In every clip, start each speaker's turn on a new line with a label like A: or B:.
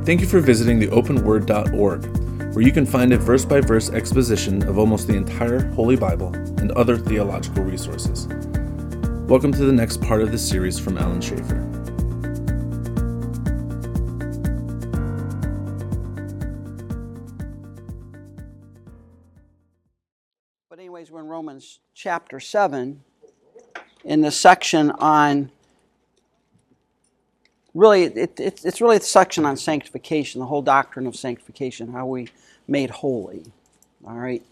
A: Thank you for visiting theopenword.org, where you can find a verse-by-verse exposition of almost the entire Holy Bible and other theological resources. Welcome to the next part of this series from Alan Schaefer.
B: But anyways, we're in Romans chapter 7 in the section on, really, it's really the section on sanctification, the whole doctrine of sanctification, how we made holy. All right?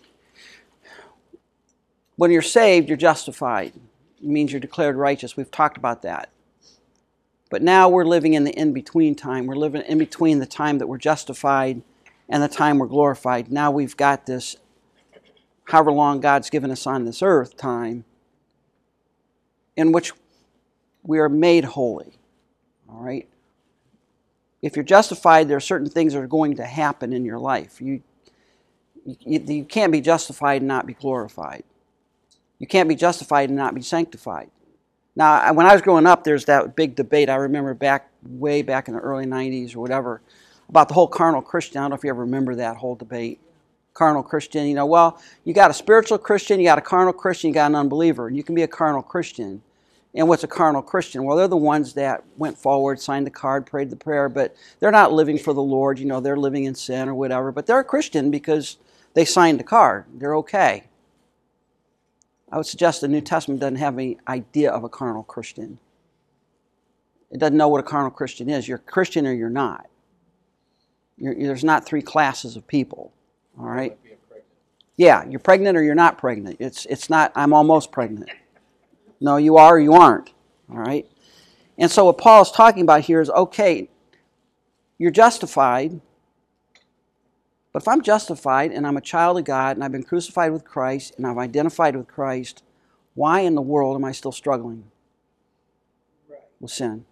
B: When you're saved, you're justified. It means you're declared righteous. We've talked about that. But now we're living in the in-between time. We're living in between the time that we're justified and the time we're glorified. Now we've got this, however long God's given us on this earth, time, in which we are made holy. All right? If you're justified, there are certain things that are going to happen in your life. You can't be justified and not be glorified. You can't be justified and not be sanctified. Now, when I was growing up, there's that big debate. I remember way back in the early 90s or whatever, about the whole carnal Christian. I don't know if you ever remember that whole debate. Carnal Christian, well, you got a spiritual Christian, you got a carnal Christian, you got an unbeliever. And you can be a carnal Christian. And what's a carnal Christian? Well, they're the ones that went forward, signed the card, prayed the prayer, but they're not living for the Lord. They're living in sin or whatever. But they're a Christian because they signed the card. They're okay. I would suggest the New Testament doesn't have any idea of a carnal Christian. It doesn't know what a carnal Christian is. You're a Christian or you're not. There's not three classes of people. All right? Yeah, you're pregnant or you're not pregnant. It's not, I'm almost pregnant. No, you are or you aren't. All right? And so what Paul is talking about here is, okay, you're justified, but if I'm justified and I'm a child of God and I've been crucified with Christ and I've identified with Christ, why in the world am I still struggling with sin?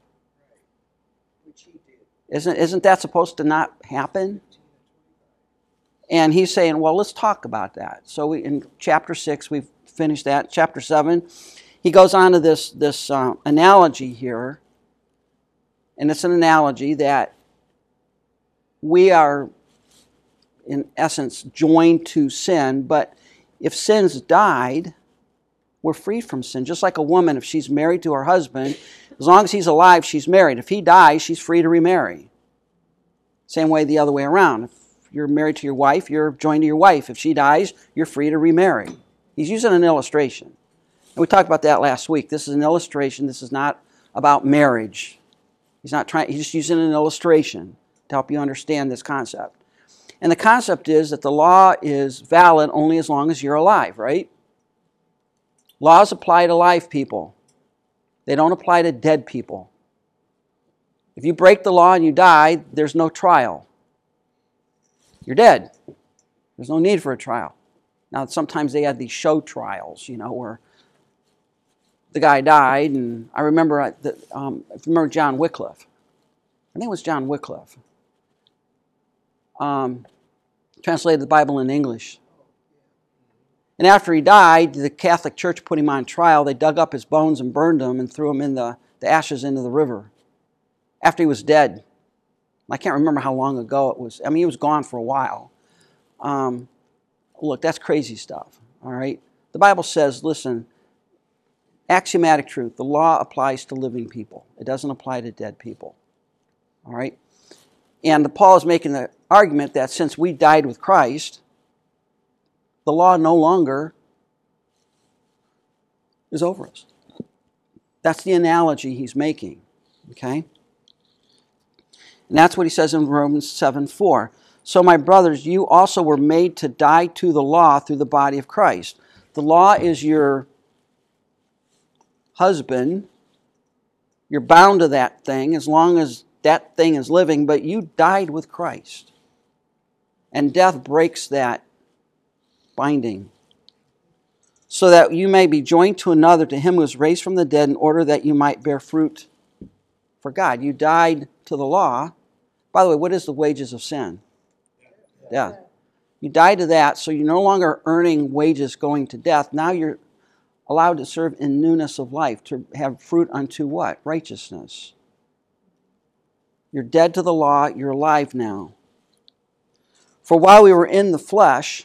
B: Isn't that supposed to not happen? And he's saying, well, let's talk about that. So in chapter 6, we've finished that. Chapter 7, he goes on to this analogy here. And it's an analogy that we are, in essence, joined to sin. But if sin's died, we're freed from sin. Just like a woman, if she's married to her husband, as long as he's alive, she's married. If he dies, she's free to remarry. Same way the other way around. If you're married to your wife, you're joined to your wife. If she dies, you're free to remarry. He's using an illustration. And we talked about that last week. This is an illustration. This is not about marriage. He's just using an illustration to help you understand this concept. And the concept is that the law is valid only as long as you're alive, right? Laws apply to live people. They don't apply to dead people. If you break the law and you die, there's no trial. You're dead. There's no need for a trial. Now, sometimes they had these show trials, where the guy died, and I remember, if you remember John Wycliffe. I think it was John Wycliffe. Translated the Bible in English. And after he died, the Catholic Church put him on trial. They dug up his bones and burned them and threw him in the ashes into the river after he was dead. I can't remember how long ago it was. He was gone for a while. Look, that's crazy stuff, all right? The Bible says, listen, axiomatic truth, the law applies to living people. It doesn't apply to dead people, all right? And Paul is making the argument that since we died with Christ, the law no longer is over us. That's the analogy he's making, okay? And that's what he says in Romans 7:4. So, my brothers, you also were made to die to the law through the body of Christ. The law is your husband. You're bound to that thing as long as that thing is living, but you died with Christ. And death breaks that binding. So that you may be joined to another, to him who was raised from the dead, in order that you might bear fruit for God. You died to the law. By the way, what is the wages of sin? Death. You died to that, so you're no longer earning wages going to death. Now you're allowed to serve in newness of life, to have fruit unto what? Righteousness. You're dead to the law. You're alive now. For while we were in the flesh,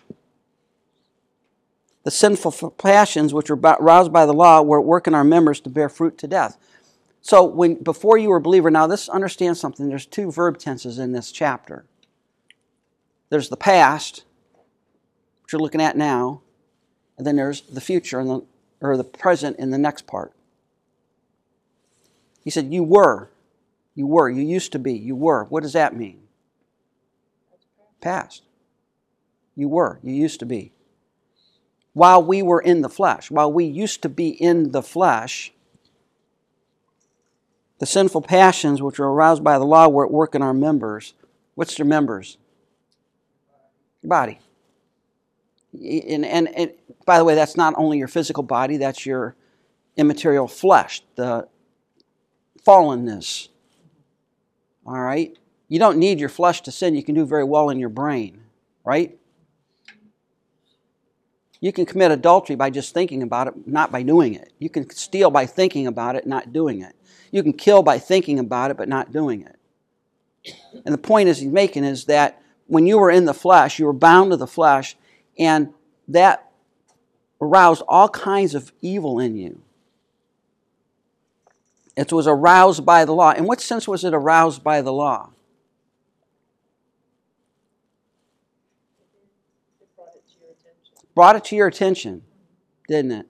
B: the sinful passions which were roused by the law were at work in our members to bear fruit to death. So before you were a believer, now understand something. There's two verb tenses in this chapter. There's the past, which you're looking at now, and then there's the future or the present in the next part. He said, you used to be, you were. What does that mean? Past. You used to be. While we were in the flesh, while we used to be in the flesh, the sinful passions which were aroused by the law were at work in our members. What's your members? Your body. And by the way, that's not only your physical body, that's your immaterial flesh, the fallenness. All right? You don't need your flesh to sin. You can do very well in your brain, right? You can commit adultery by just thinking about it, not by doing it. You can steal by thinking about it, not doing it. You can kill by thinking about it, but not doing it. And the point he's making is that when you were in the flesh, you were bound to the flesh, and that aroused all kinds of evil in you. It was aroused by the law. In what sense was it aroused by the law? Brought it to your attention, didn't it?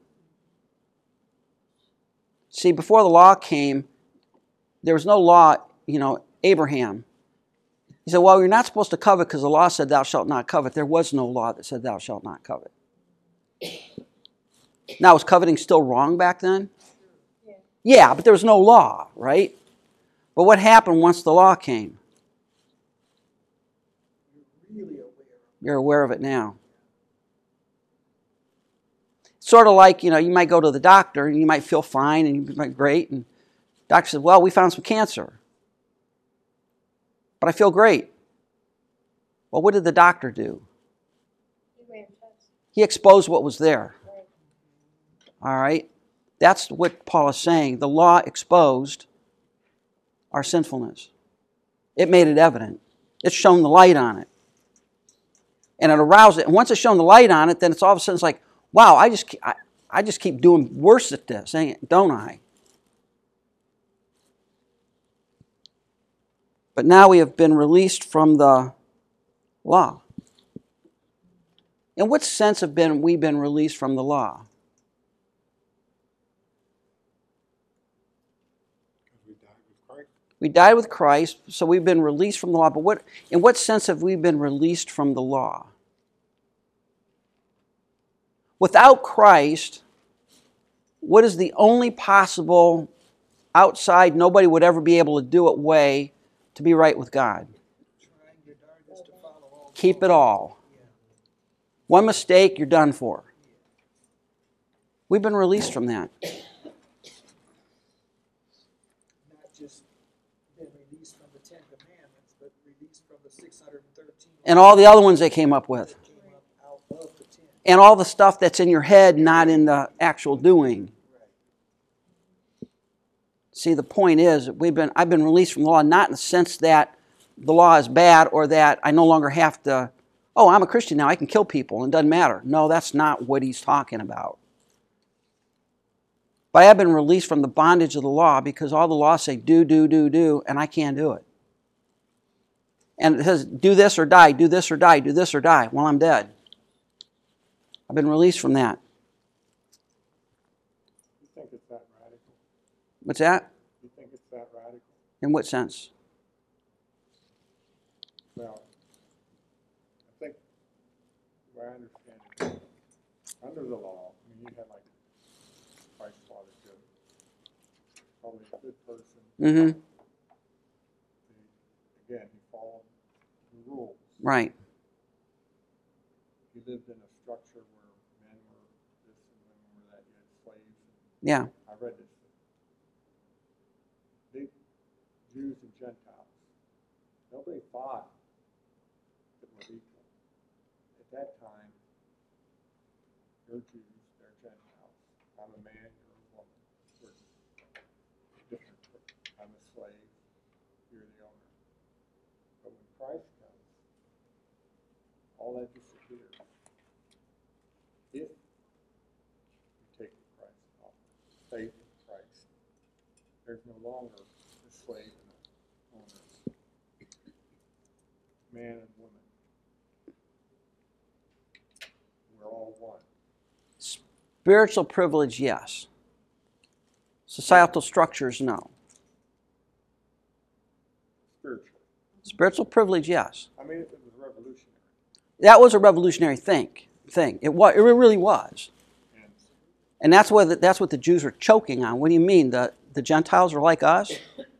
B: See, before the law came, there was no law, Abraham. He said, well, you're not supposed to covet because the law said thou shalt not covet. There was no law that said thou shalt not covet. Now, was coveting still wrong back then? Yeah, but there was no law, right? But what happened once the law came? You're aware of it now. Sort of like, you might go to the doctor and you might feel fine and you might be great. And the doctor says, well, we found some cancer. But I feel great. Well, what did the doctor do? He exposed what was there. All right? That's what Paul is saying. The law exposed our sinfulness. It made it evident. It shone the light on it. And it aroused it. And once it's shown the light on it, then it's all of a sudden it's like, wow, I just keep doing worse at this, don't I? But now we have been released from the law. In what sense have we been released from the law? We died with Christ, so we've been released from the law. But in what sense have we been released from the law? Without Christ, what is the only possible outside, nobody would ever be able to do it way to be right with God? Keep it all. One mistake, you're done for. We've been released from that.
C: Not just been released from the Ten Commandments, but released from the 613.
B: And all the other ones they came up with. And all the stuff that's in your head, not in the actual doing. See, the point is, I've been released from the law, not in the sense that the law is bad or that I no longer have to, I'm a Christian now, I can kill people and it doesn't matter. No, that's not what he's talking about. But I have been released from the bondage of the law because all the laws say do, and I can't do it. And it says do this or die, do this or die, do this or die. Well, I'm dead. I've been released from that.
C: You think it's that radical?
B: What's that?
C: You think it's that radical?
B: In what sense?
C: Well, I think, the way I understand it, under the law, you had like Christ's father Job, probably a good person.
B: Mm-hmm.
C: Again, he followed the rules.
B: Right.
C: He lived in a structure where men were this and women were that. You had slaves.
B: Yeah.
C: I read this. Big Jews and Gentiles. Nobody thought that we're equal. At that time, you're Jews, they're Gentiles. I'm a man, you're a woman. We're different. I'm a slave, you're the owner. all that disappears. If you take Christ off, faith in Christ, there's no longer a slave and an owner, man and woman. We're all one.
B: Spiritual privilege, yes. Societal structures, no.
C: Spiritually.
B: Spiritual privilege, yes.
C: I mean, if it was revolutionary.
B: That was a revolutionary thing. It really was. And that's what the Jews were choking on. What do you mean? The Gentiles are like us?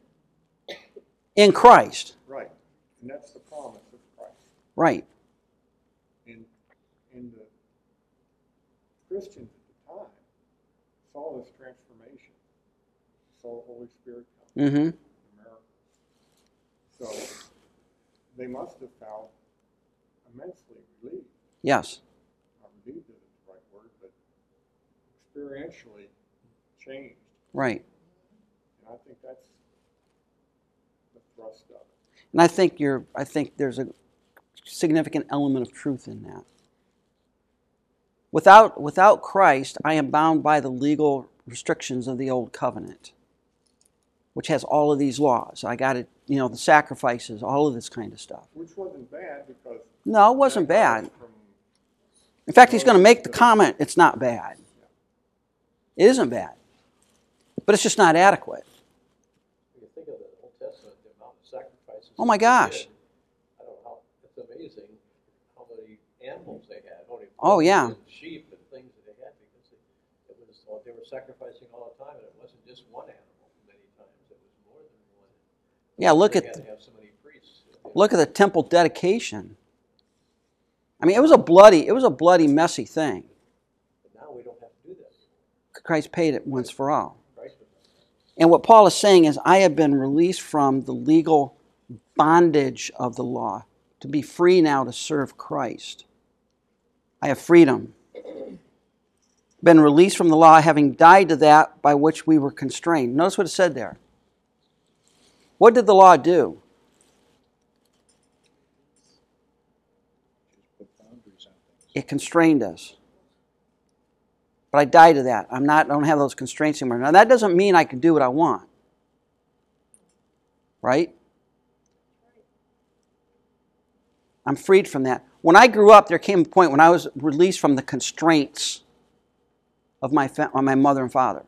B: In Christ.
C: Right. And that's the promise of Christ.
B: Right.
C: And the Christians at the time saw this transformation. Saw the Holy Spirit come.
B: Mm-hmm.
C: The miracles. So they must have felt immensely relieved.
B: Yes.
C: Not relieved isn't the right word, but experientially changed.
B: Right.
C: And I think that's the thrust of it.
B: And I think there's a significant element of truth in that. Without Christ, I am bound by the legal restrictions of the old covenant, which has all of these laws. I got it, the sacrifices, all of this kind of stuff.
C: Which wasn't bad because...
B: No, it wasn't bad. In fact, he's going to make the comment, it's not bad. It isn't bad. But it's just not adequate.
D: You think of the Old Testament, the amount of sacrifices.
B: Oh my gosh.
D: I don't know how, it's amazing how many animals they had.
B: Oh yeah.
D: And sheep and things that they had because they were sacrificing all the time, and it wasn't just one animal many times. It was more than one.
B: Yeah,
D: they had to have so many priests.
B: Look at the temple dedication. I mean, it was a bloody, messy thing.
D: But now we don't have to do that.
B: Christ paid it once for all. And what Paul is saying is, I have been released from the legal bondage of the law to be free now to serve Christ. I have freedom. Been released from the law, having died to that by which we were constrained. Notice what it said there. What did the law do? It constrained us. But I died to that. I don't have those constraints anymore. Now that doesn't mean I can do what I want. Right? I'm freed from that. When I grew up, there came a point when I was released from the constraints of my mother and father.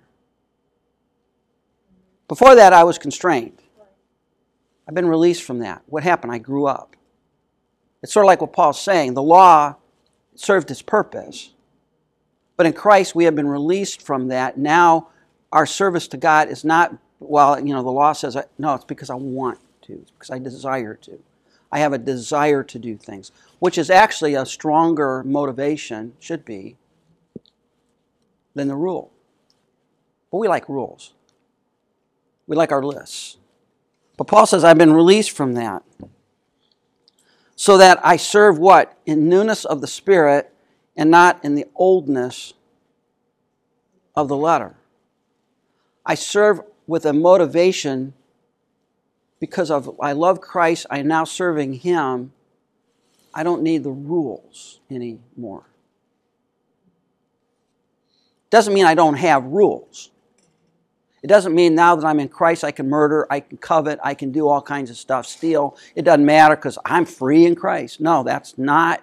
B: Before that, I was constrained. I've been released from that. What happened? I grew up. It's sort of like what Paul's saying. The law served its purpose. But in Christ, we have been released from that. Now, our service to God is not, the law says, no, it's because I want to. It's because I desire to. I have a desire to do things, which is actually a stronger motivation, should be, than the rule. But we like rules. We like our lists. But Paul says, I've been released from that. So that I serve what? In newness of the Spirit and not in the oldness of the letter. I serve with a motivation because I love Christ. I'm now serving Him. I don't need the rules anymore. Doesn't mean I don't have rules. It doesn't mean now that I'm in Christ I can murder, I can covet, I can do all kinds of stuff, steal. It doesn't matter because I'm free in Christ. No, that's not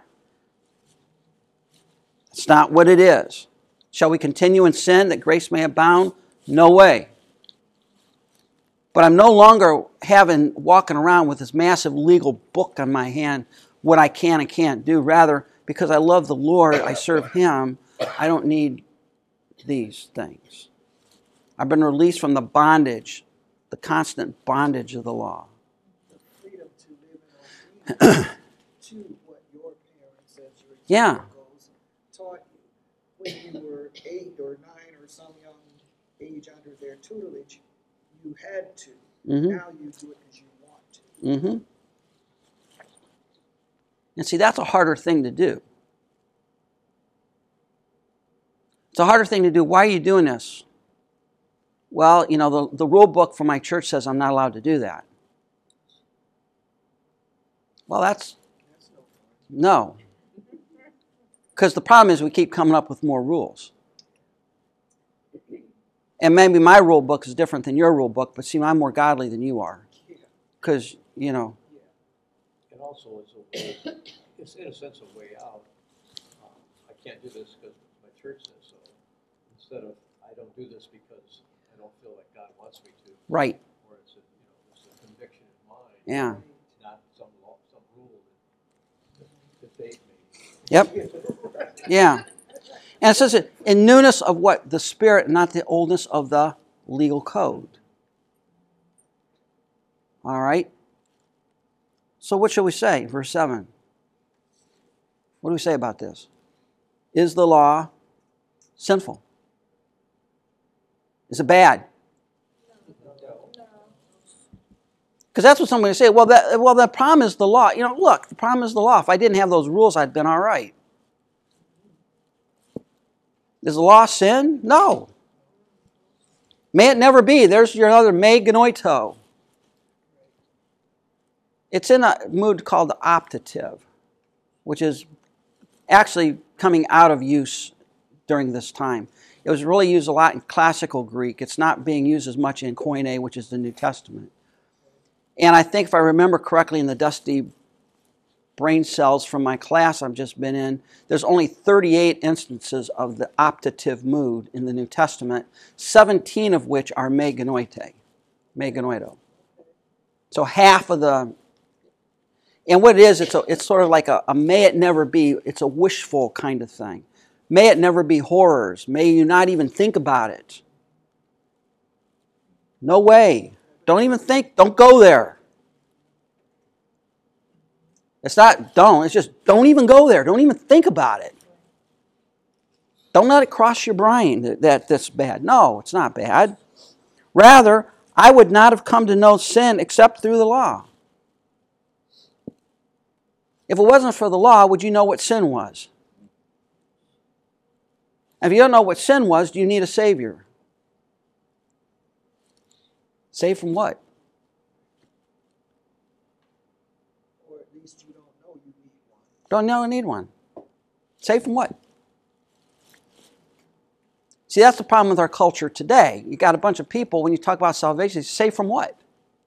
B: what it is. Shall we continue in sin that grace may abound? No way. But I'm no longer walking around with this massive legal book on my hand, what I can and can't do. Rather, because I love the Lord, I serve Him, I don't need these things. I've been released from the bondage, the constant bondage of the law.
E: The freedom to live in obedience to what your parents as your examples taught you. When you were 8 or 9 or some young age under their tutelage, you had to.
B: Mm-hmm.
E: Now you do it because you want to.
B: Mm-hmm. And see, that's a harder thing to do. It's a harder thing to do. Why are you doing this? Well, the rule book for my church says I'm not allowed to do that. Well, that's no. Because the problem is we keep coming up with more rules. And maybe my rule book is different than your rule book, but see, I'm more godly than you are. Because, you know.
D: And also, it's in a sense a way out. I can't do this because my church says so. Instead of, I don't do this because I don't feel like God wants me to.
B: Right.
D: Or it's a conviction in mind.
B: Yeah.
D: Not some law, some rule that debate me.
B: Yep. Yeah. And it says it in newness of what? The Spirit, not the oldness of the legal code. All right? So what shall we say? Verse 7. What do we say about this? Is the law sinful? Is it bad? Because that's what somebody say. Well, the problem is the law. You know, look, the problem is the law. If I didn't have those rules, I'd been all right. Is the law sin? No. May it never be. There's your other me genoito. It's in a mood called the optative, which is actually coming out of use during this time. It was really used a lot in classical Greek. It's not being used as much in Koine, which is the New Testament. And I think if I remember correctly in the dusty brain cells from my class I've just been in, there's only 38 instances of the optative mood in the New Testament, 17 of which are me genoito. So half of the... And what it is, it's sort of like a may it never be, it's a wishful kind of thing. May it never be horrors. May you not even think about it. No way. Don't even think, don't go there. It's not don't, it's just don't even go there. Don't even think about it. Don't let it cross your brain that that's bad. No, it's not bad. Rather, I would not have come to know sin except through the law. If it wasn't for the law, would you know what sin was? If you don't know what sin was, do you need a Savior? Saved from what?
E: Or at least you don't know you need one.
B: Don't know you need one. Saved from what? See, that's the problem with our culture today. You got a bunch of people, when you talk about salvation, saved from what?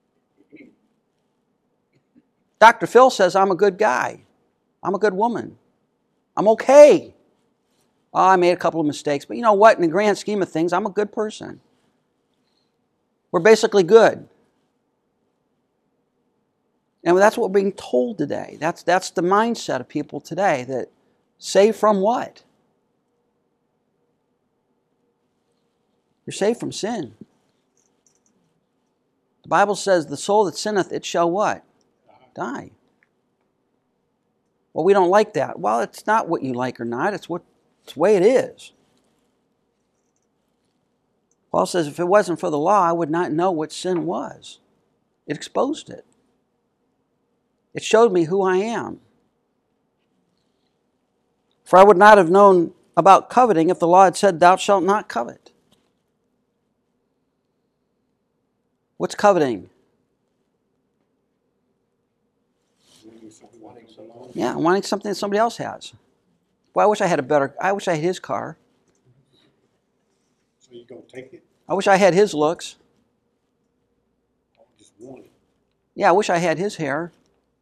B: Dr. Phil says, I'm a good guy. I'm a good woman. I'm okay. Oh, I made a couple of mistakes, but you know what? In the grand scheme of things, I'm a good person. We're basically good. And that's what we're being told today. That's the mindset of people today, that saved from what? You're saved from sin. The Bible says, the soul that sinneth, it shall what? Die. Well, we don't like that. Well, it's not what you like or not. It's the way it is. Paul says, if it wasn't for the law, I would not know what sin was. It exposed it. It showed me who I am. For I would not have known about coveting if the law had said, thou shalt not covet. What's coveting? Yeah, wanting something that somebody else has. Well, I wish I had his car.
C: So you gonna take it?
B: I wish I had his looks.
C: I just want it.
B: Yeah, I wish I had his hair.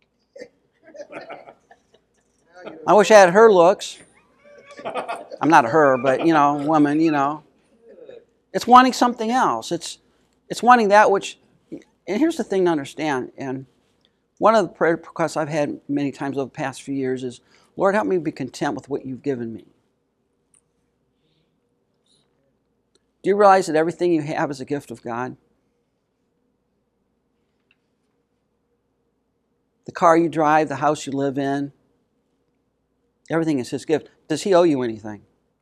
B: I wish I had her looks. I'm not a her, but, woman, It's wanting something else. It's wanting that which... And here's the thing to understand, and one of the prayer requests I've had many times over the past few years is, Lord, help me be content with what you've given me. Do you realize that everything you have is a gift of God? The car you drive, the house you live in, everything is His gift. Does He owe you anything?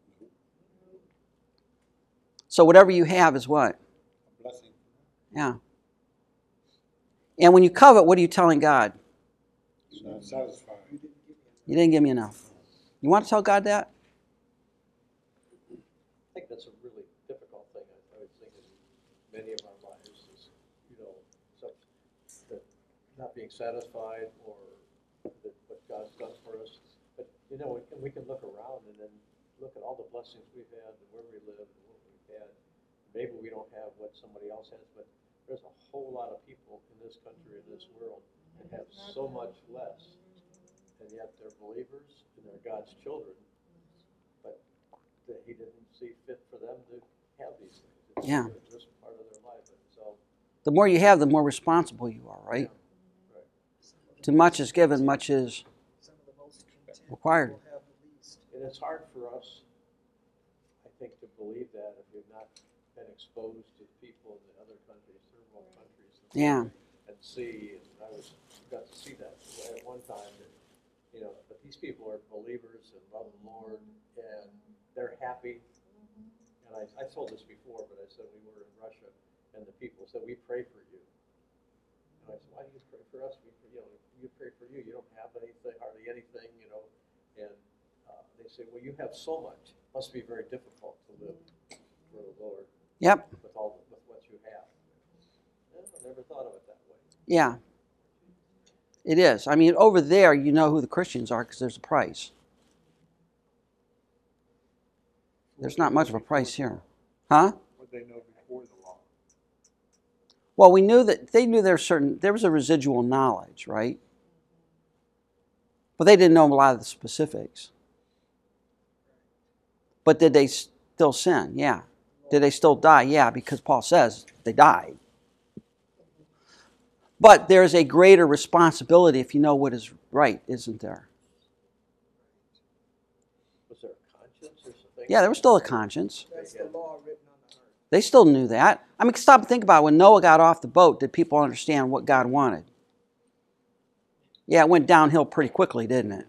B: So whatever you have is what?
C: A blessing.
B: Yeah. And when you covet, what are you telling God?
C: It's not satisfied.
B: You didn't give me enough. You want to tell God that?
D: I think that's a really difficult thing. I would think in many of our lives is, such that not being satisfied or that what God's done for us. But You know, we can look around and then look at all the blessings we've had and where we live and what we've had. Maybe we don't have what somebody else has, but there's a whole lot of people in this country, in this world, that have so much less. And yet they're believers and they're God's children. But he didn't see fit for them to have these things. It's just part of their life. And so,
B: the more you have, the more responsible you are, right?
D: yeah, right.
B: Too much is given, much is required.
D: And it's hard for us, I think, to believe that if you've not been exposed to people in the other countries, third world countries, and see. And I got to see that at one time. That, you know, but these people are believers and love the Lord, and they're happy. And I told this before, but I said we were in Russia, and the people said, "We pray for you." And I said, "Why do you pray for us? You pray for you. You don't have anything, hardly anything, you know." And they say, "Well, you have so much. It must be very difficult to live for the Lord."
B: Yep.
D: With what you have. I never thought of it that way.
B: Yeah. It is. I mean, over there, you know who the Christians are because there's a price. There's not much of a price here. Huh?
C: What they know before the law.
B: Well, we knew that they knew there was a residual knowledge, right? But they didn't know a lot of the specifics. But did they still sin? Yeah. Did they still die? Yeah, because Paul says they died. But there's a greater responsibility if you know what is right, isn't there?
D: Was there a conscience or something?
B: Yeah, there was still a conscience.
E: That's the law written on the heart.
B: They still knew that. I mean, stop and think about it. When Noah got off the boat, did people understand what God wanted? Yeah, it went downhill pretty quickly, didn't it?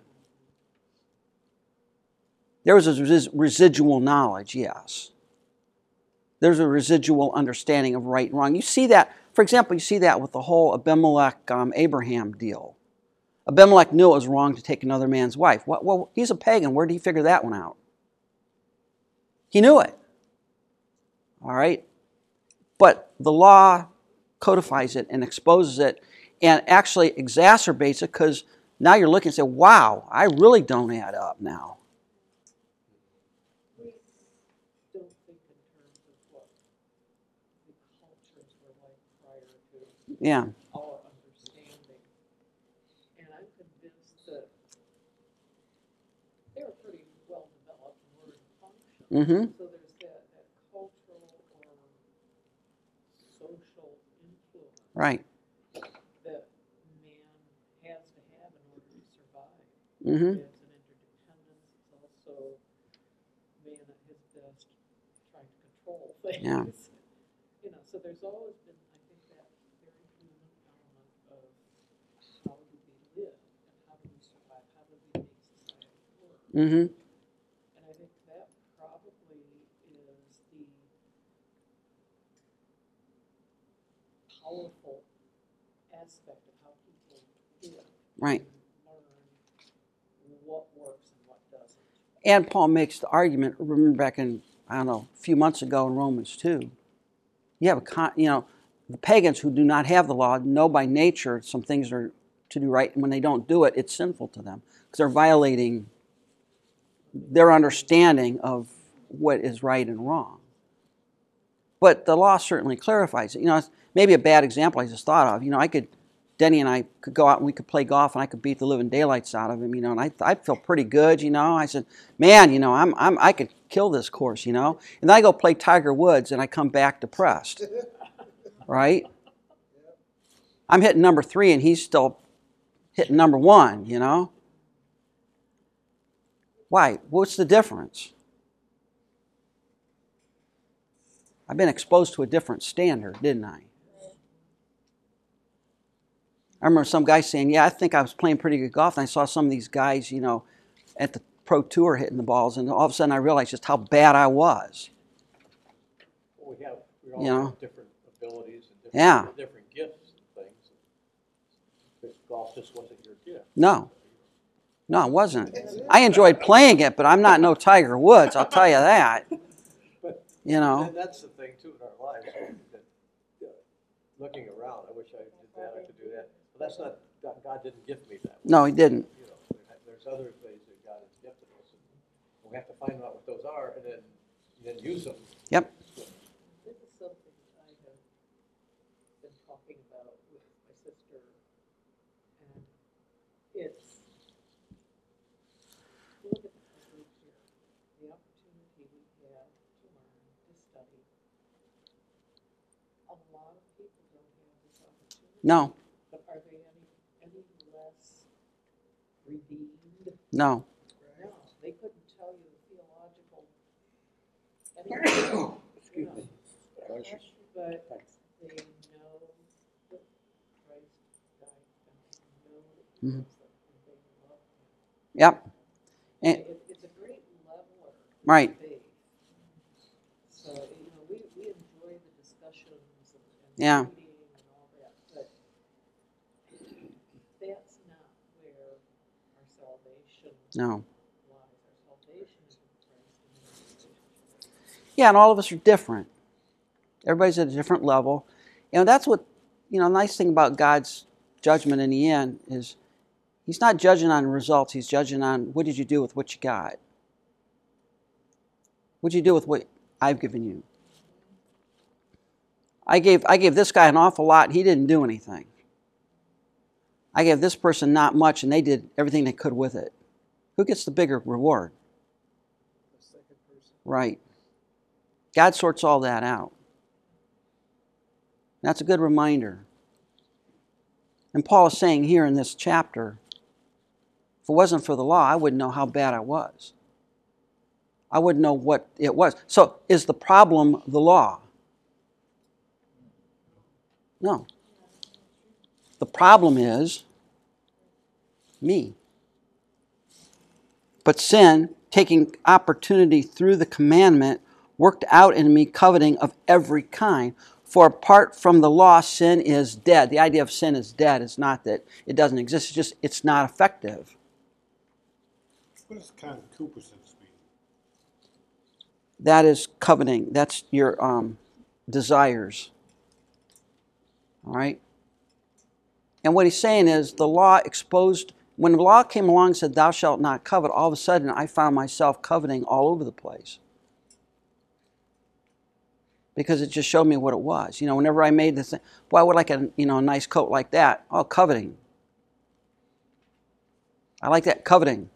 B: There was a residual knowledge, yes. There's a residual understanding of right and wrong. You see that, for example, you see that with the whole Abimelech-Abraham deal. Abimelech knew it was wrong to take another man's wife. Well, he's a pagan. Where did he figure that one out? He knew it. All right? But the law codifies it and exposes it and actually exacerbates it because now you're looking and say, wow, I really don't add up now.
F: We don't think in terms of what the cultures were like prior to our understanding. And I'm convinced that they were pretty well developed and were in function.
B: Mm-hmm.
F: So there's that cultural or social influence
B: Right.
F: that man has to have in order to survive.
B: Mm-hmm.
F: It's an interdependence. It's also man at his best trying to control things.
B: Yeah.
F: You know, so there's always been, I think, that very human element of how do we live and how do we survive, how do we make society work.
B: Mm-hmm.
F: And I think that probably is the powerful aspect of how people live.
B: Right.
F: Learn what works and what doesn't.
B: And Paul makes the argument, remember back in, I don't know, a few months ago in Romans 2, you have the pagans who do not have the law know by nature some things are to do right, and when they don't do it, it's sinful to them because they're violating their understanding of what is right and wrong. But the law certainly clarifies it. You know, it's maybe a bad example I just thought of. You know, Denny and I could go out and we could play golf, and I could beat the living daylights out of him. You know, and I feel pretty good. You know, I said, man, you know, I could kill this course. You know, and then I go play Tiger Woods, and I come back depressed. Right? I'm hitting number 3, and he's still hitting number 1. You know, why? What's the difference? I've been exposed to a different standard, didn't I? I remember some guy saying, yeah, I think I was playing pretty good golf, and I saw some of these guys, you know, at the pro tour hitting the balls, and all of a sudden I realized just how bad I was.
D: Well, we all
B: You know?
D: have different abilities and
B: Yeah.
D: different gifts and things. But golf just wasn't your gift.
B: No, it wasn't. I enjoyed playing it, but I'm not no Tiger Woods, I'll tell you that.
D: But
B: You know?
D: and that's the thing too in our lives. That, looking around, I wish I did that, I could do that. But that's not God didn't give me that.
B: No, he didn't.
D: You know, there's other ways that God has have to find out what those are and then use them.
B: Yep.
F: This is something I have been talking about with my sister, and it's, look at the group here, the opportunity we have to learn, to study. A lot of people don't have this opportunity.
B: No.
F: But are they any less redeemed?
B: No.
F: No, they couldn't tell you the theological anything.
D: Excuse me.
F: But they know that Christ died for them. They know that he
B: Mhm.
F: loves them and they love him.
B: Yep. And,
F: It's a great leveler of
B: right.
F: faith. So, we enjoy the discussions and
B: Yeah.
F: reading and all that, but that's not where our salvation
B: No.
F: lies. Our salvation is in Christ and in our relationship.
B: Yeah, and all of us are different. Everybody's at a different level. That's what, nice thing about God's judgment in the end is he's not judging on results. He's judging on what did you do with what you got? What did you do with what I've given you? I gave this guy an awful lot. He didn't do anything. I gave this person not much, and they did everything they could with it. Who gets the bigger reward?
E: The second person.
B: Right. God sorts all that out. That's a good reminder. And Paul is saying here in this chapter, if it wasn't for the law, I wouldn't know how bad I was. I wouldn't know what it was. So is the problem the law? No. The problem is me. But sin, taking opportunity through the commandment, worked out in me coveting of every kind. For apart from the law, sin is dead. The idea of sin is dead is not that it doesn't exist, it's just it's not effective.
C: What does concupiscence mean?
B: That is coveting. That's your desires. All right? And what he's saying is the law exposed, when the law came along and said, thou shalt not covet, all of a sudden I found myself coveting all over the place. Because it just showed me what it was. Whenever I made this thing, boy, I would like a nice coat like that. Oh, coveting. I like that, coveting.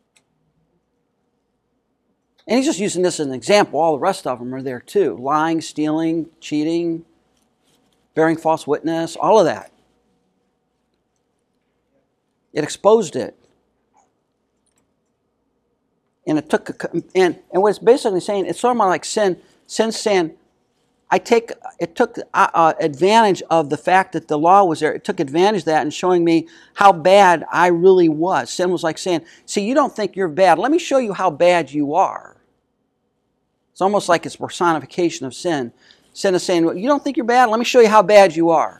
B: And he's just using this as an example. All the rest of them are there too. Lying, stealing, cheating, bearing false witness, all of that. It exposed it. And it took, and what it's basically saying, it's sort of like sin. Sin's saying, it took advantage of the fact that the law was there. It took advantage of that and showing me how bad I really was. Sin was like saying, see, you don't think you're bad. Let me show you how bad you are. It's almost like it's personification of sin. Sin is saying, well, you don't think you're bad? Let me show you how bad you are.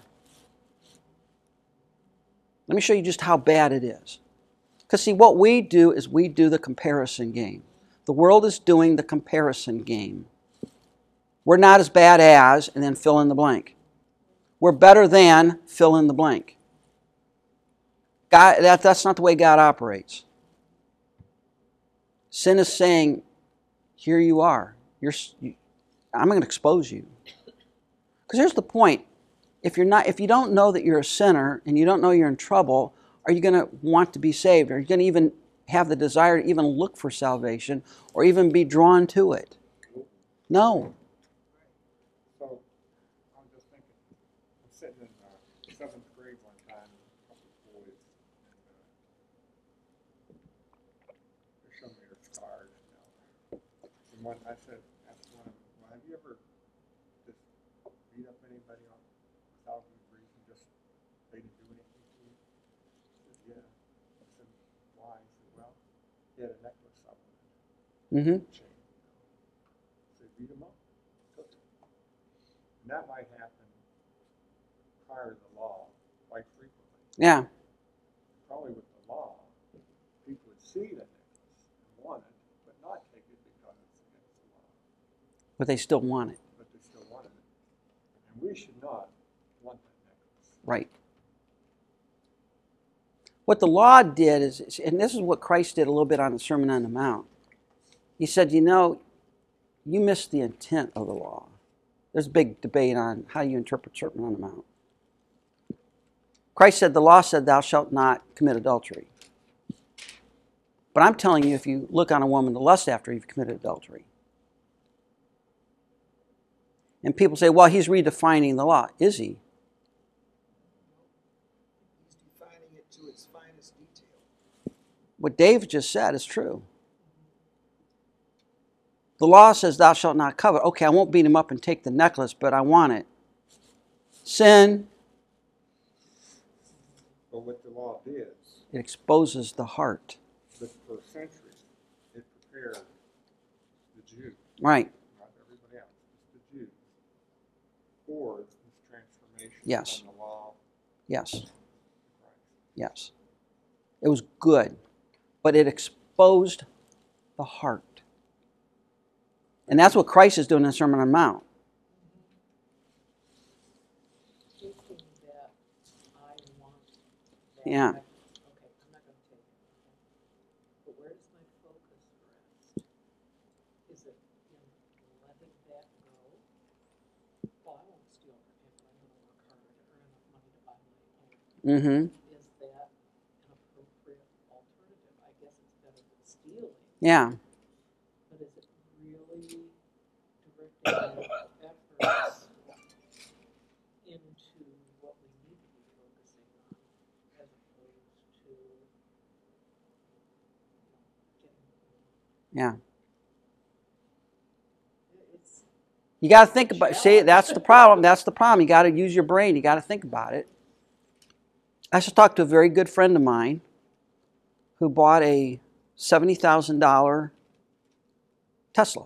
B: Let me show you just how bad it is. Because see, what we do is we do the comparison game. The world is doing the comparison game. We're not as bad as, and then fill in the blank. We're better than, fill in the blank. God, that's not the way God operates. Sin is saying, here you are. I'm going to expose you. Because here's the point. If you don't know that you're a sinner and you don't know you're in trouble, are you going to want to be saved? Are you going to even have the desire to even look for salvation or even be drawn to it? No.
C: So, I'm just thinking, I'm sitting in 7th grade one time, a couple of boys, and they're showing me their scars. And one, I asked one of them, well, have you ever just beat up anybody without any reason, just they didn't do anything to you? He said, yeah. I said, why? He said, well, he had a necklace up with it.
B: Mm-hmm.
C: Chain. So beat him up, took it. And that might happen prior to the law quite frequently.
B: Yeah.
C: Probably with the law, people would see the necklace and want it, but not take it because it's against the law.
B: But they still want it.
C: But they still wanted it. And we should not want that necklace.
B: Right. What the law did is, and this is what Christ did a little bit on the Sermon on the Mount. He said, you missed the intent of the law. There's a big debate on how you interpret Sermon on the Mount. Christ said the law said thou shalt not commit adultery. But I'm telling you, if you look on a woman to lust after, you've committed adultery. And people say, well, he's redefining the law. Is he?
E: He's defining it to its finest detail.
B: What Dave just said is true. The law says thou shalt not covet. Okay, I won't beat him up and take the necklace, but I want it. Sin.
C: But what the law did,
B: It exposes the heart.
C: but for centuries, it prepared the Jew,
B: Right.
C: not everybody else, just the Jew, for this transformation
B: Yes.
C: from the law
B: Yes.
C: to Christ.
B: Yes. It was good, but it exposed the heart. And that's what Christ is doing in the Sermon on the Mount.
F: Thinking that I want that.
B: Yeah.
F: Okay, I'm not gonna take it. But where does my focus rest? Is it in letting that go? Well, I won't steal from him, but I'm gonna work hard to earn enough money to buy my own.
B: Mm-hmm.
F: Is that an appropriate alternative? I guess it's better than stealing.
B: Yeah.
F: But is it really directing your efforts into what we need to be focusing on, as opposed to getting?
B: Yeah.
F: It's
B: You got to think about. See, that's the problem. That's the problem. You got to use your brain. You got to think about it. I just talked to a very good friend of mine who bought a $70,000 Tesla.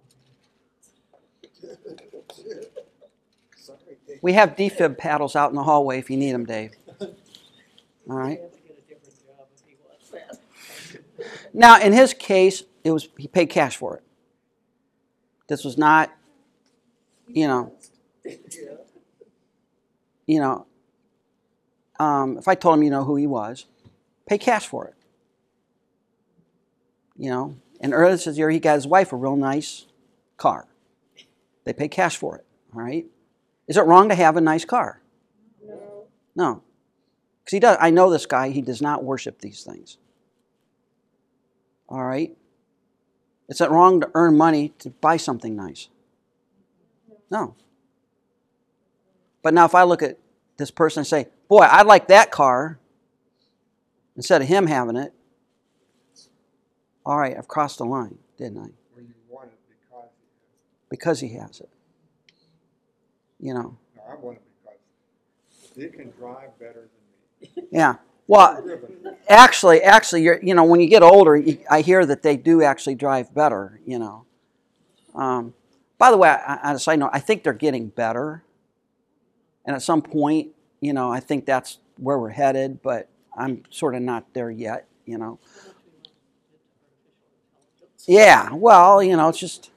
E: Sorry, Dave.
B: We have defib paddles out in the hallway if you need them, Dave. All
F: I
B: right.
F: have to get a different job if he wants that.
B: Now, in his case, he paid cash for it. This was not,
E: Yeah.
B: if I told him, who he was, pay cash for it. And earlier this year, he got his wife a real nice car. They pay cash for it, all right? Is it wrong to have a nice car?
F: No.
B: No. Because he does. I know this guy. He does not worship these things. All right? Is it wrong to earn money to buy something nice? No. But now if I look at this person and say, boy, I'd like that car, instead of him having it, all right, I've crossed the line, didn't I?
C: Where you want it
B: Because he has it.
C: No, I want it because it can drive better than me.
B: Yeah. Well, actually, you're, when you get older, I hear that they do actually drive better, By the way, on a side note, I think they're getting better. And at some point, I think that's where we're headed, but I'm sort of not there yet, Yeah, well, it's just,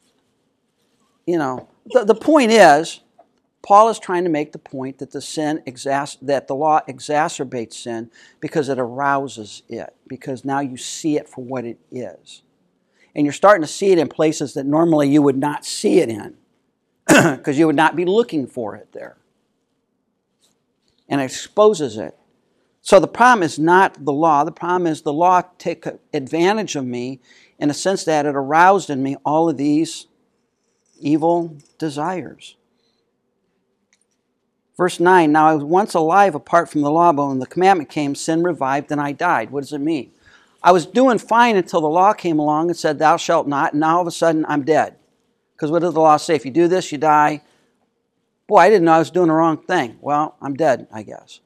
B: the point is, Paul is trying to make the point that that the law exacerbates sin because it arouses it, because now you see it for what it is. And you're starting to see it in places that normally you would not see it in, because you would not be looking for it there. And it exposes it. So the problem is not the law. The problem is the law took advantage of me in the sense that it aroused in me all of these evil desires. Verse 9, now I was once alive apart from the law, but when the commandment came, sin revived and I died. What does it mean? I was doing fine until the law came along and said, thou shalt not, and now all of a sudden I'm dead. Because what does the law say? If you do this, you die. Boy, I didn't know I was doing the wrong thing. Well, I'm dead, I guess.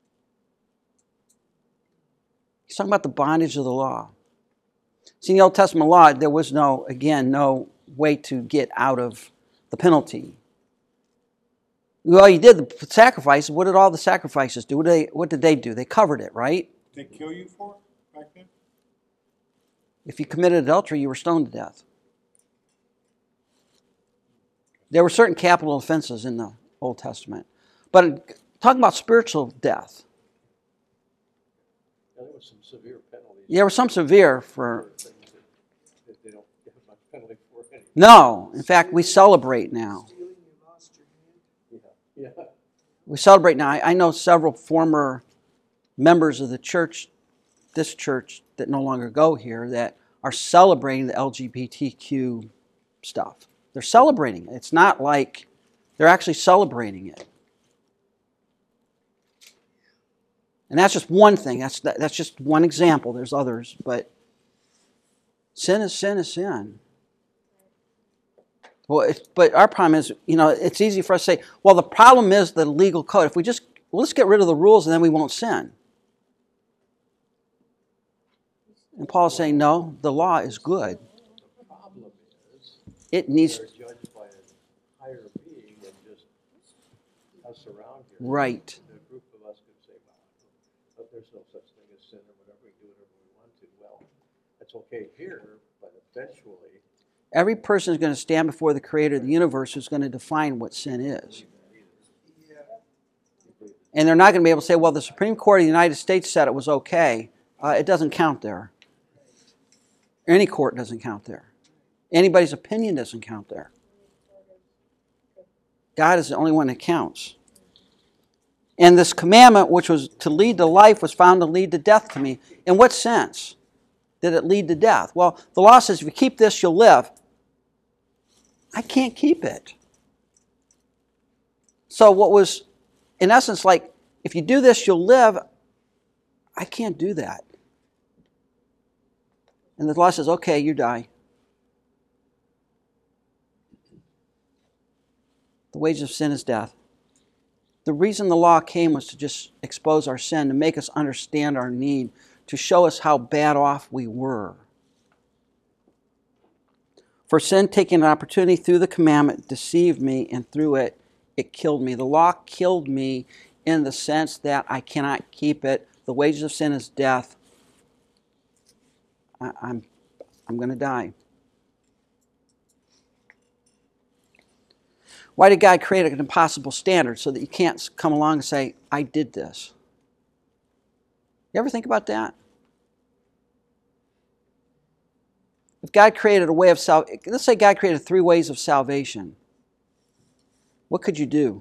B: He's talking about the bondage of the law. See, in the Old Testament law, there was no way to get out of the penalty. Well, you did the sacrifice. What did all the sacrifices do? What did they do? They covered it, right?
C: Did they kill you for it back then?
B: If you committed adultery, you were stoned to death. There were certain capital offenses in the Old Testament. But talking about spiritual death,
D: There was some severe penalties.
B: there were some severe for...
D: things that they don't
B: No. In fact, we celebrate now.
E: Stealing, you lost your hand.
D: Yeah.
B: We celebrate now. I know several former members of the church, this church that no longer go here, that are celebrating the LGBTQ stuff. They're celebrating it. It's not like they're actually celebrating it. And that's just one thing. That's just one example. There's others, but sin is sin is sin. Well, but our problem is, it's easy for us to say, well, the problem is the legal code. If we just, let's get rid of the rules and then we won't sin. And Paul is saying, no, the law is good.
D: The problem is,
B: It needs,
D: they're judged by a higher being than just us around here.
B: right.
D: A group of us could say, well, but there's no such thing as sin or whatever, we do whatever we want to. Well, that's okay here, but eventually,
B: Every person is going to stand before the Creator of the universe who's going to define what sin is. And they're not going to be able to say, well, the Supreme Court of the United States said it was okay. It doesn't count there. Any court doesn't count there. Anybody's opinion doesn't count there. God is the only one that counts. And this commandment, which was to lead to life, was found to lead to death to me. In what sense did it lead to death? Well, the law says if you keep this, you'll live. I can't keep it. So what was, in essence, like, if you do this, you'll live, I can't do that. And the law says, okay, you die. The wages of sin is death. The reason the law came was to just expose our sin, to make us understand our need, to show us how bad off we were. For sin, taking an opportunity through the commandment, deceived me, and through it, it killed me. The law killed me in the sense that I cannot keep it. The wages of sin is death. I'm going to die. Why did God create an impossible standard so that you can't come along and say, I did this? You ever think about that? If God created a way of salvation, let's say God created 3 ways of salvation. What could you do?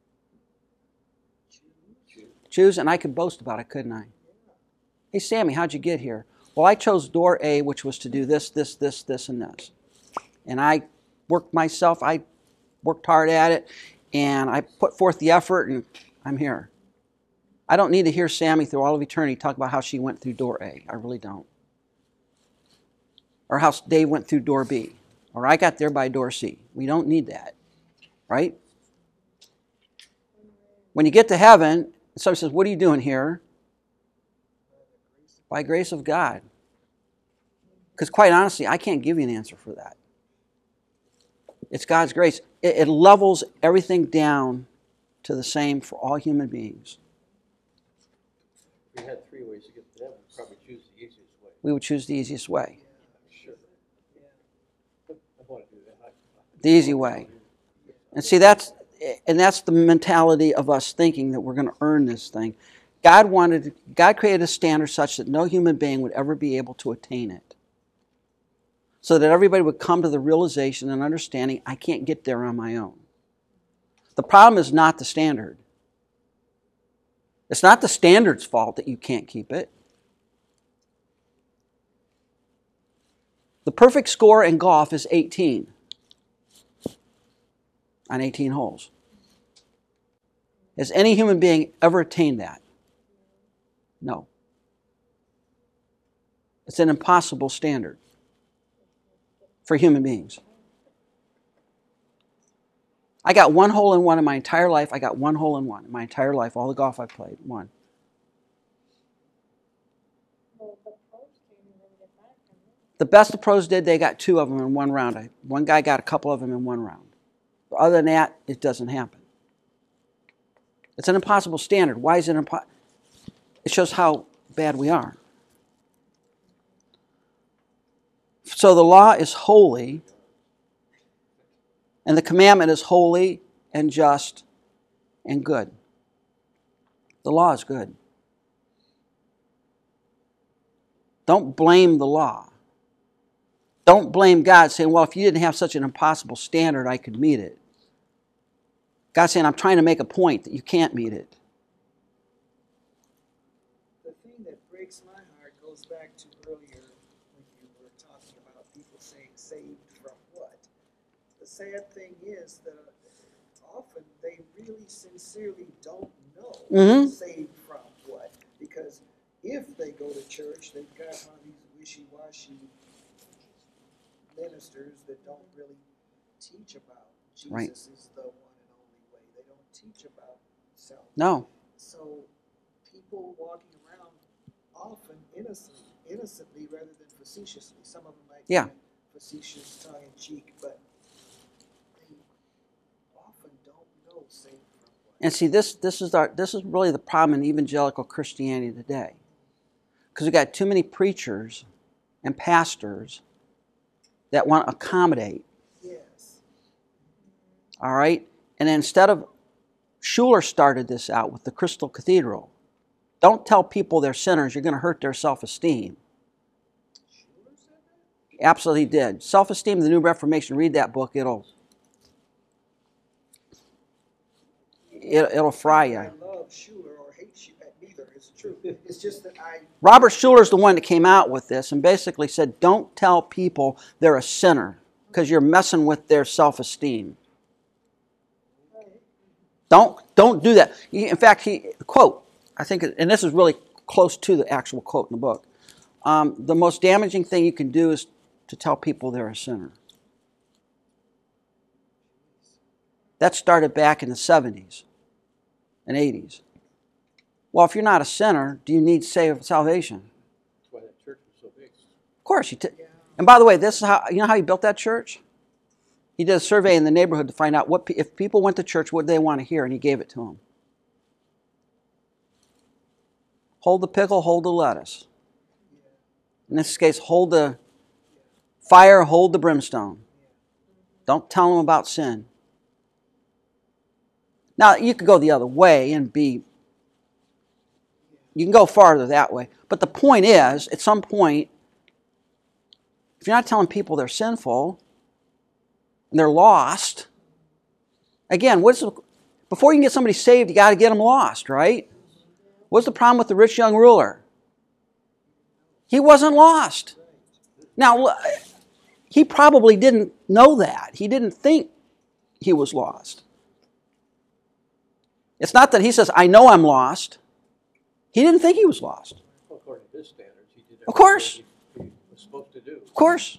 B: Choose, and I could boast about it, couldn't I? Hey, Sammy, how'd you get here? Well, I chose door A, which was to do this, this, this, this, and this. And I worked myself, I worked hard at it, and I put forth the effort, and I'm here. I don't need to hear Sammy through all of eternity talk about how she went through door A. I really don't. Or how Dave went through door B. Or I got there by door C. We don't need that. Right? When you get to heaven, somebody says, what are you doing here? By grace of God. Because quite honestly, I can't give you an answer for that. It's God's grace. It levels everything down to the same for all human beings.
D: if we had 3 ways to get to heaven, we'd probably choose the easiest way.
B: We would choose the easiest way.
D: Sure. I want to do that.
B: The easy way. And see, that's the mentality of us thinking that we're going to earn this thing. God created a standard such that no human being would ever be able to attain it. So that everybody would come to the realization and understanding, I can't get there on my own. The problem is not the standard. It's not the standard's fault that you can't keep it. The perfect score in golf is 18 on 18 holes. Has any human being ever attained that? No. It's an impossible standard for human beings. I got 1 hole in 1 in my entire life. I got 1 hole in 1 in my entire life. All the golf I've played, 1. The best the pros did, they got 2 of them in 1 round. One guy got a couple of them in 1 round. But other than that, it doesn't happen. It's an impossible standard. Why is it impossible? It shows how bad we are. So the law is holy, and the commandment is holy and just and good. The law is good. Don't blame the law. Don't blame God saying, well, if you didn't have such an impossible standard, I could meet it. God's saying, I'm trying to make a point that you can't meet it.
E: The thing that breaks my heart goes back to earlier when you were talking about people saying saved from what? The sad thing is that often they really sincerely don't know saved from what. Because if they go to church, they've got one of these wishy-washy ministers that don't really teach about Jesus is the one and only way. They don't teach about salvation.
B: No.
E: So people walking around often innocently rather than facetiously. Some of them might be facetious, tongue in cheek, but they often don't know saved from what.
B: And see, this is really the problem in evangelical Christianity today, because we've got too many preachers and pastors that want to accommodate.
E: Yes.
B: All right? And instead of, Schuller started this out with the Crystal Cathedral. Don't tell people they're sinners, you're going to hurt their self-esteem.
E: Schuller said that?
B: Absolutely did. Self-Esteem of the New Reformation, read that book, it'll fry you.
E: I love Schuller or hate Schuller, neither. It's true. It's just that
B: Robert Schuller's the one that came out with this and basically said, don't tell people they're a sinner because you're messing with their self-esteem. Don't do that. In fact, he quote, I think, and this is really close to the actual quote in the book, the most damaging thing you can do is to tell people they're a sinner. That started back in the 70s and 80s. Well, if you're not a sinner, do you need salvation?
D: That's why that church was so big.
B: Of course. And by the way, this is how, you know how he built that church? He did a survey in the neighborhood to find out what if people went to church, what they want to hear, and he gave it to them. Hold the pickle, hold the lettuce. In this case, hold the fire, hold the brimstone. Don't tell them about sin. Now, you could go the other way and you can go farther that way. But the point is, at some point, if you're not telling people they're sinful, and they're lost, again, before you can get somebody saved, you got to get them lost, right? What's the problem with the rich young ruler? He wasn't lost. Now, he probably didn't know that. He didn't think he was lost. It's not that he says, I know I'm lost. He didn't think he was lost.
D: Well, according to his standards, he did
B: Of course.
D: everything he was supposed to do.
B: Of course.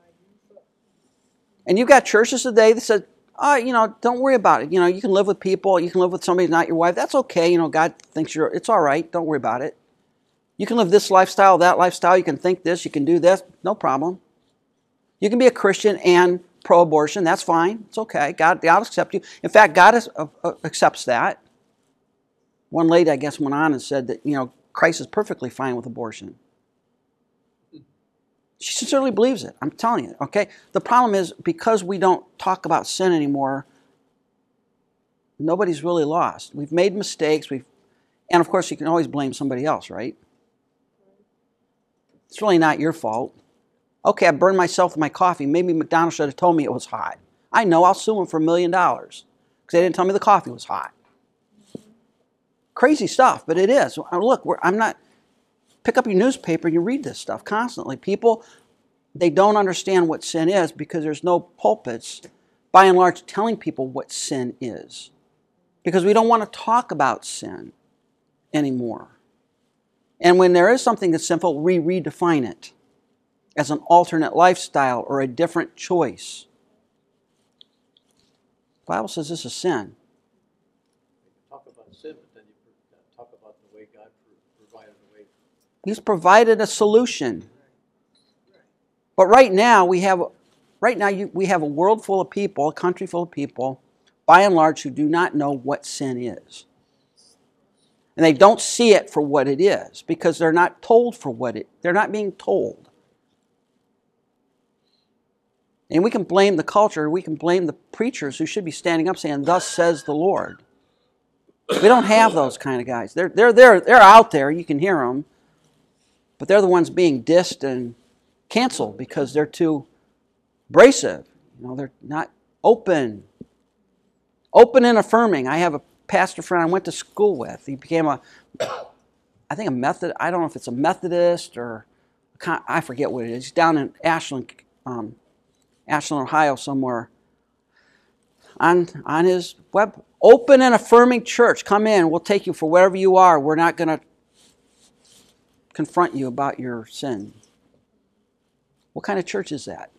B: And you've got churches today that said, oh, don't worry about it. You can live with people. You can live with somebody who's not your wife. That's okay. God thinks it's all right. Don't worry about it. You can live this lifestyle, that lifestyle. You can think this. You can do this. No problem. You can be a Christian and pro-abortion. That's fine. It's okay. God will accept you. In fact, God accepts that. One lady, I guess, went on and said that, Christ is perfectly fine with abortion. She sincerely believes it. I'm telling you, okay? The problem is, because we don't talk about sin anymore, nobody's really lost. We've made mistakes. And of course, you can always blame somebody else, right? It's really not your fault. Okay, I burned myself with my coffee. Maybe McDonald's should have told me it was hot. I know, I'll sue them for $1 million because they didn't tell me the coffee was hot. Crazy stuff, but it is. Look, pick up your newspaper and you read this stuff constantly. People, they don't understand what sin is because there's no pulpits, by and large, telling people what sin is. Because we don't want to talk about sin anymore. And when there is something that's sinful, we redefine it as an alternate lifestyle or a different choice. The Bible says this is sin.
D: You talk about sin, but then you talk about the way God provided a way.
B: He's provided a solution. But right now we have a world full of people, a country full of people, by and large, who do not know what sin is. And they don't see it for what it is because they're not told they're not being told. And we can blame the culture, we can blame the preachers who should be standing up saying, "Thus says the Lord." We don't have those kind of guys. They're out there, you can hear them, but they're the ones being dissed and canceled because they're too abrasive. They're not open. Open and affirming. I have a pastor friend I went to school with. He became I don't know if it's a Methodist or I forget what it is. He's down in Ashland, Ohio somewhere. On his web, open and affirming church. Come in. We'll take you for wherever you are. We're not going to confront you about your sin. What kind of church is that?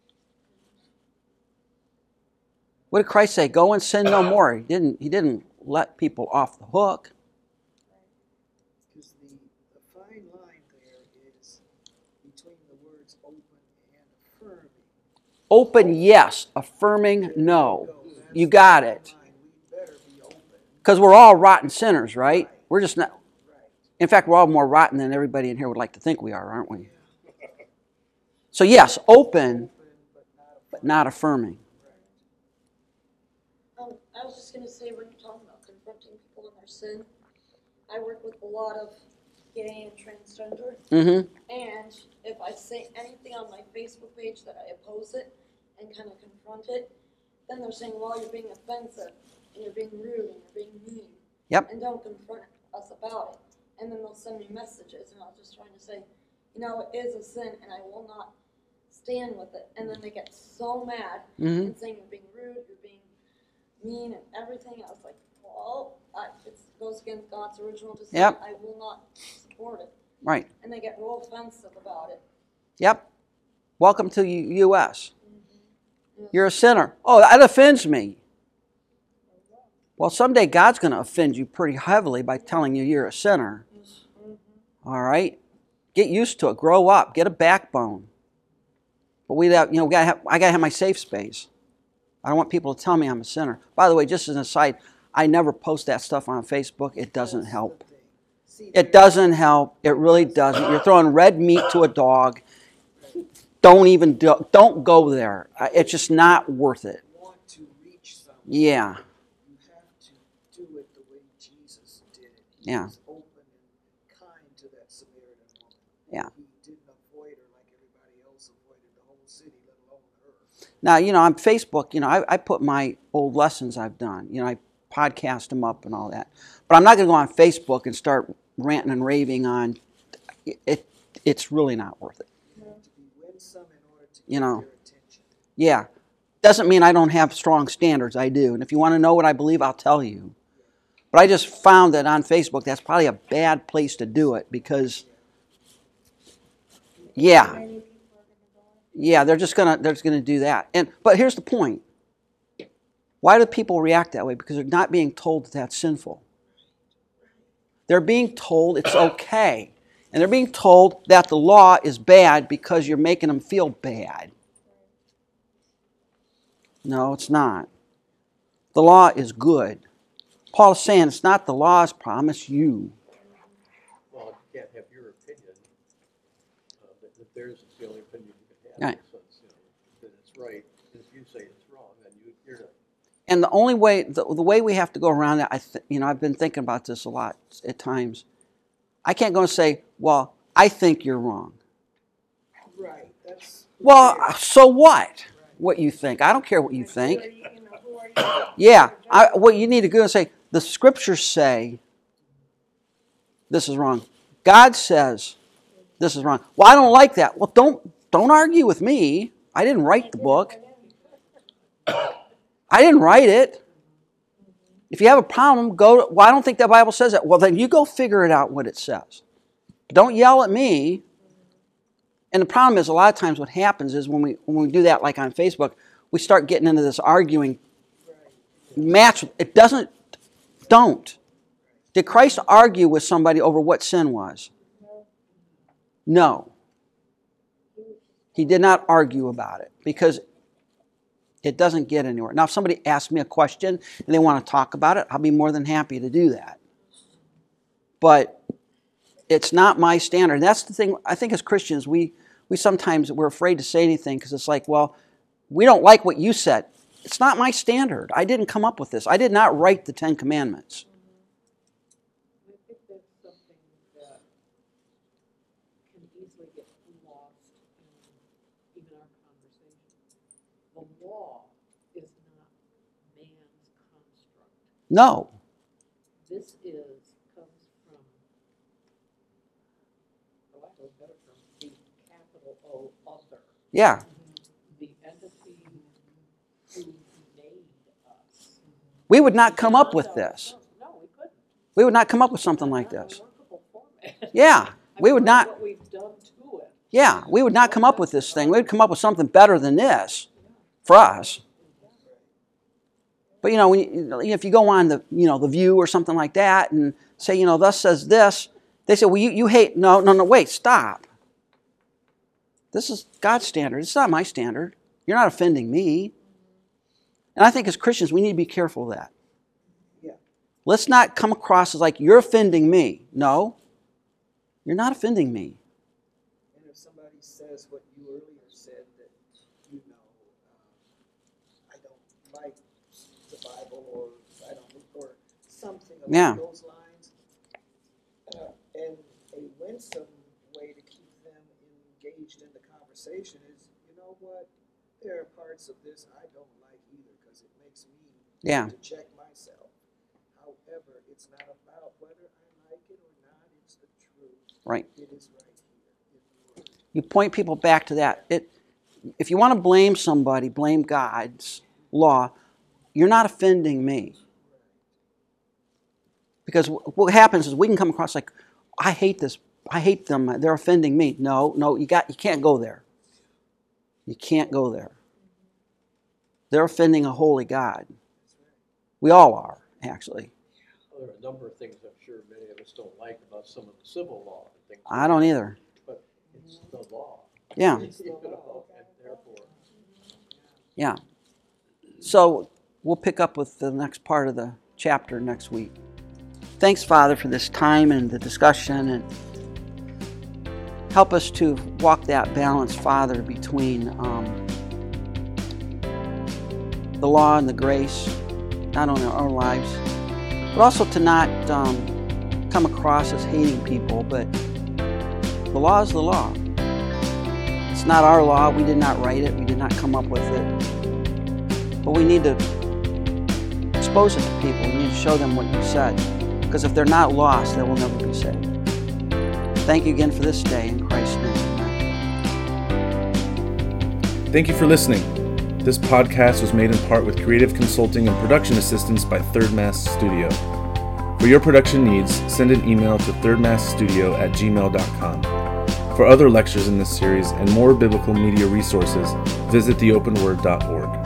B: What did Christ say? Go and sin no more. He didn't let people off the hook.
E: Because the fine line there is between the words open and affirming.
B: Open, yes. Affirming, no. You got it. Because we're all rotten sinners, right? We're just not. In fact, we're all more rotten than everybody in here would like to think we are, aren't we? So yes, open, but not affirming.
G: I was just going to say, when you're talking about confronting people in their sin, I work with a lot of gay and transgender.
B: Mm-hmm.
G: And if I say anything on my Facebook page that I oppose it and kind of confront it, then they're saying, well, you're being offensive, and you're being rude, and you're being mean.
B: Yep.
G: And don't confront us about it. And then they'll send me messages, and I was just trying to say, it is a sin, and I will not stand with it. And then they get so mad and saying you're being rude, you're being mean, and everything. I was like, well, it goes against God's original design.
B: Yep.
G: I will not support it.
B: Right.
G: And they get real offensive about it.
B: Yep. Welcome to U.S. You're a sinner. Oh, that offends me. Well, someday God's going to offend you pretty heavily by telling you you're a sinner. All right? Get used to it. Grow up. Get a backbone. But I got to have my safe space. I don't want people to tell me I'm a sinner. By the way, just as an aside, I never post that stuff on Facebook. It doesn't help. It doesn't help. It really doesn't. You're throwing red meat to a dog. Don't go there. It's just not worth it.
E: Want to reach someone.
B: Yeah.
E: You have to do it the way Jesus did it. He
B: Yeah.
E: was open and kind to that Samaritan woman.
B: Yeah.
E: He didn't avoid her like everybody else avoided the whole city, let alone her.
B: Now, on Facebook, I put my old lessons I've done. I podcast them up and all that. But I'm not going to go on Facebook and start ranting and raving on it. It's really not worth it.
E: You have to be winsome in order to
B: You
E: get
B: know.
E: their attention.
B: Yeah. Doesn't mean I don't have strong standards. I do. And if you want to know what I believe, I'll tell you. But I just found that on Facebook, that's probably a bad place to do it because, yeah, they're just gonna do that. But here's the point. Why do people react that way? Because they're not being told that that's sinful. They're being told it's okay. And they're being told that the law is bad because you're making them feel bad. No, it's not. The law is good. Paul is saying it's not the law's problem, it's you.
D: Well, you can't have your opinion, but if theirs is the only opinion you can have.
B: Right.
D: So that it's right. If you say it's wrong, then you're not.
B: And the only way, the way we have to go around it, I've been thinking about this a lot at times. I can't go and say, well, I think you're wrong.
E: Right. That's
B: Well, so what? What you think? I don't care what you think.
G: Who are you?
B: Yeah, what you need to go and say, the scriptures say this is wrong. God says this is wrong. Well, I don't like that. Well, don't argue with me. I didn't write the book. I didn't write it. If you have a problem, well, I don't think the Bible says that. Well, then you go figure it out what it says. Don't yell at me. And the problem is, a lot of times what happens is when we do that, like on Facebook, we start getting into this arguing match. It don't. Did Christ argue with somebody over what sin was? No. He did not argue about it because it doesn't get anywhere. Now, if somebody asks me a question and they want to talk about it, I'll be more than happy to do that. But it's not my standard. And that's the thing, I think as Christians, we're afraid to say anything because it's like, well, we don't like what you said. It's not my standard. I didn't come up with this. I did not write the Ten Commandments.
F: I think that's something that can easily get lost
B: No.
F: This comes from, for lack of a better term, the capital O, other.
B: Yeah.
F: The entity who made us.
B: We would not come up with this.
F: No, we couldn't.
B: We would not come up with something like
F: Not in a
B: this.
F: workable format.
B: Yeah. We would
F: look
B: not.
F: at what we've done to it.
B: Yeah. We would not come up with this thing. We'd come up with something better than this for us. But if you go on the View or something like that and say, thus says this, they say, well, you hate. No, wait, stop. This is God's standard. It's not my standard. You're not offending me. And I think as Christians, we need to be careful of that.
E: Yeah.
B: Let's not come across as like, you're offending me. No, you're not offending me.
E: And if somebody says what you earlier said, that, I don't like the Bible, or I don't, or something along those lines, and a winsome way to keep them engaged in the conversation is, you know what, there are parts of this I don't like either, because it makes me to check myself. However, it's not about whether I like it or not, it's the truth.
B: Right.
E: It is right here in the Word.
B: You point people back to that. If you want to blame somebody, blame God's law. You're not offending me. Because what happens is we can come across like, I hate this. I hate them. They're offending me. No, you can't go there. You can't go there. They're offending a holy God. We all are, actually.
D: Well, there are a number of things I'm sure many of us don't like about some of the civil law. And things
B: I don't either.
D: But it's the law.
B: Yeah.
D: And therefore.
B: Yeah. So we'll pick up with the next part of the chapter next week. Thanks, Father, for this time and the discussion, and help us to walk that balance, Father, between the law and the grace, not only in our own lives, but also to not come across as hating people, but the law is the law. It's not our law. We did not write it. We did not come up with it. But we need to expose it to people. We need to show them what you said. Because if they're not lost, they will never be saved. Thank you again for this day. In Christ's name, amen.
A: Thank you for listening. This podcast was made in part with creative consulting and production assistance by Third Mass Studio. For your production needs, send an email to thirdmassstudio@gmail.com. For other lectures in this series and more biblical media resources, visit theopenword.org.